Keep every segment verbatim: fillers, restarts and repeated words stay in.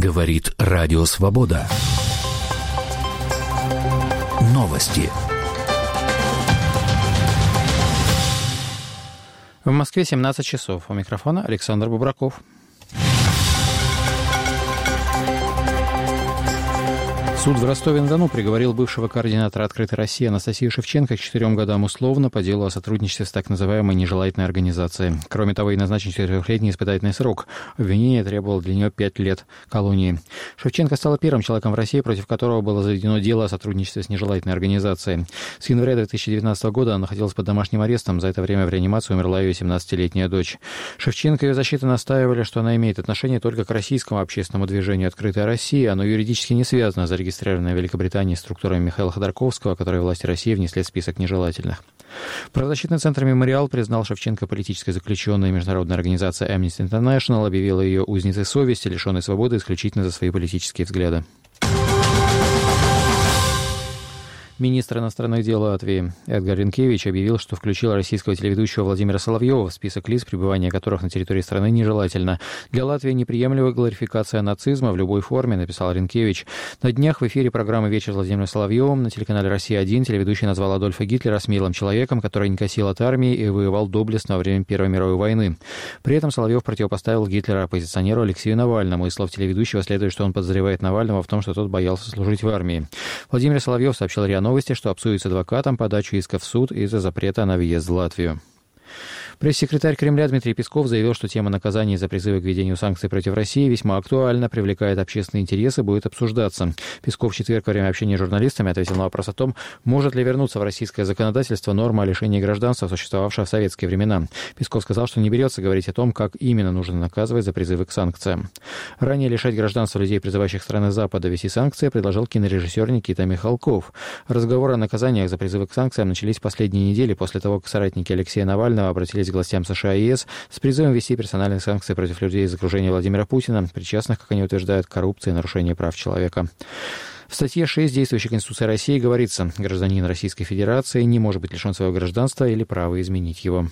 Говорит Радио Свобода. Новости. В Москве семнадцать часов. У микрофона Александр Бубраков. Суд в Ростове-на-Дону приговорил бывшего координатора «Открытой России» Анастасию Шевченко к четырем годам условно по делу о сотрудничестве с так называемой нежелательной организацией. Кроме того, и назначен четырехлетний испытательный срок. Обвинение требовало для нее пять лет колонии. Шевченко стала первым человеком в России, против которого было заведено дело о сотрудничестве с нежелательной организацией. С января две тысячи девятнадцатого года она находилась под домашним арестом. За это время в реанимации умерла ее семнадцатилетняя дочь. Шевченко и ее защита настаивали, что она имеет отношение только к российскому общественному движению «Открытая Россия». Оно юридически не связано с зарегистрированной в Великобритании структурами Михаила Ходорковского, которые власти России внесли в список нежелательных. Правозащитный центр «Мемориал» признал Шевченко политической заключенной. Международная организация Amnesty International объявила ее узницей совести, лишенной свободы исключительно за свои политические взгляды. Министр иностранных дел Латвии Эдгар Ринкевич объявил, что включил российского телеведущего Владимира Соловьева в список лиц, пребывания которых на территории страны нежелательно. Для Латвии неприемлема глорификация нацизма в любой форме, написал Ринкевич. На днях в эфире программы «Вечер» с Владимиром Соловьевым на телеканале «Россия-один» телеведущий назвал Адольфа Гитлера смелым человеком, который не косил от армии и воевал доблестно во время Первой мировой войны. При этом Соловьев противопоставил Гитлера оппозиционеру Алексею Навальному. Из слов телеведущего следует, что он подозревает Навального в том, что тот боялся служить в армии. Владимир Соловьев сообщил РИА Новости, что обсудит с адвокатом подачу иска в суд из-за запрета на въезд в Латвию. Пресс-секретарь Кремля Дмитрий Песков заявил, что тема наказаний за призывы к введению санкций против России весьма актуальна, привлекает общественные интересы, будет обсуждаться. Песков в четверг во время общения с журналистами ответил на вопрос о том, может ли вернуться в российское законодательство норма о лишении гражданства, существовавшая в советские времена. Песков сказал, что не берется говорить о том, как именно нужно наказывать за призывы к санкциям. Ранее лишать гражданства людей, призывающих страны Запада ввести санкции, предложил кинорежиссер Никита Михалков. Разговоры о наказаниях за призывы к санкциям начались в последние недели после того, как соратники Алексея Навального обратились к властям США и ЕС с призывом ввести персональные санкции против людей из окружения Владимира Путина, причастных, как они утверждают, к коррупции и нарушению прав человека. В статье шесть действующей Конституции России говорится, гражданин Российской Федерации не может быть лишен своего гражданства или права изменить его.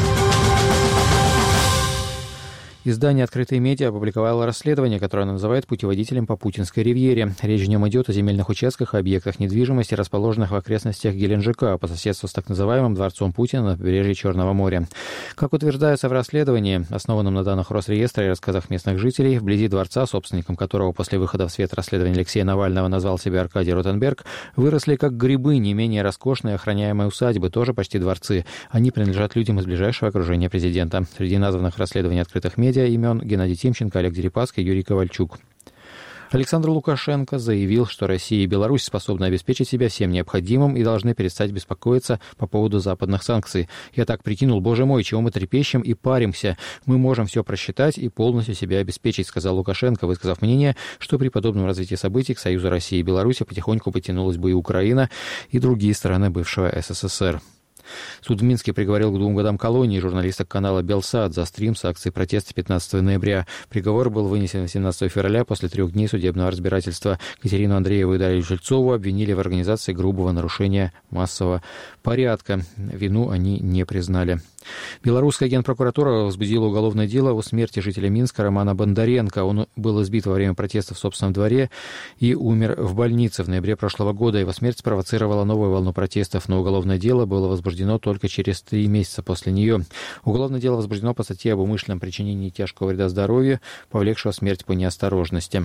Издание «Открытые медиа» опубликовало расследование, которое оно называет «Путеводителем по Путинской ривьере». Речь в нем идет о земельных участках и объектах недвижимости, расположенных в окрестностях Геленджика, по соседству с так называемым дворцом Путина на побережье Черного моря. Как утверждается в расследовании, основанном на данных Росреестра и рассказах местных жителей, вблизи дворца, собственником которого после выхода в свет расследования Алексея Навального назвал себя Аркадий Ротенберг, выросли как грибы не менее роскошные охраняемые усадьбы, тоже почти дворцы. Они принадлежат людям из ближайшего окружения президента. Среди названных в расследовании «Открытых медиа» имен Геннадий Тимченко, Олег Дерипаска, Юрий Ковальчук. Александр Лукашенко заявил, что Россия и Беларусь способны обеспечить себя всем необходимым и должны перестать беспокоиться по поводу западных санкций. Я так прикинул, боже мой, чего мы трепещем и паримся. Мы можем все просчитать и полностью себя обеспечить, сказал Лукашенко, высказав мнение, что при подобном развитии событий к Союзу России и Беларуси потихоньку потянулась бы и Украина, и другие страны бывшего СССР. Суд в Минске приговорил к двум годам колонии журналисток канала «Белсат» за стрим с акцией протеста пятнадцатого ноября. Приговор был вынесен восемнадцатого февраля после трех дней судебного разбирательства. Катерину Андрееву и Дарью Жильцову обвинили в организации грубого нарушения массового порядка. Вину они не признали. Белорусская генпрокуратура возбудила уголовное дело о смерти жителя Минска Романа Бондаренко. Он был избит во время протеста в собственном дворе и умер в больнице в ноябре прошлого года. Его смерть спровоцировала новую волну протестов, но уголовное дело было возбуждено только через три месяца после нее. Уголовное дело возбуждено по статье об умышленном причинении тяжкого вреда здоровью, повлекшего смерть по неосторожности.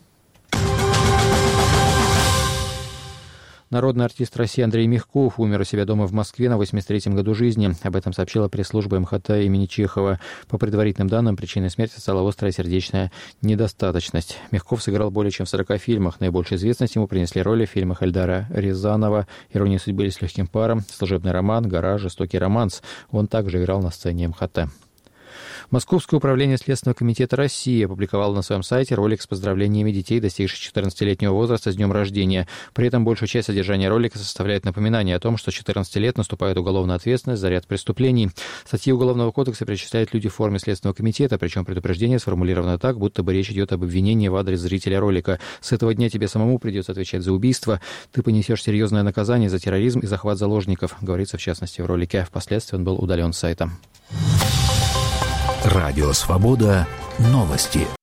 Народный артист России Андрей Мягков умер у себя дома в Москве на восемьдесят третьем году жизни. Об этом сообщила пресс-служба МХТ имени Чехова. По предварительным данным, причиной смерти стала острая сердечная недостаточность. Мягков сыграл более чем в сорока фильмах. Наибольшую известность ему принесли роли в фильмах Эльдара Рязанова «Ирония судьбы» или «С легким паром», «Служебный роман», «Гараж», «Жестокий романс». Он также играл на сцене МХТ. Московское управление Следственного комитета России опубликовало на своем сайте ролик с поздравлениями детей, достигших четырнадцатилетнего возраста, с днем рождения. При этом большую часть содержания ролика составляет напоминание о том, что с четырнадцати лет наступает уголовная ответственность за ряд преступлений. Статьи Уголовного кодекса перечисляют люди в форме Следственного комитета, причем предупреждение сформулировано так, будто бы речь идет об обвинении в адрес зрителя ролика. С этого дня тебе самому придется отвечать за убийство, ты понесешь серьезное наказание за терроризм и захват заложников, говорится в частности в ролике. Впоследствии он был удален с сайта. Радио Свобода. Новости.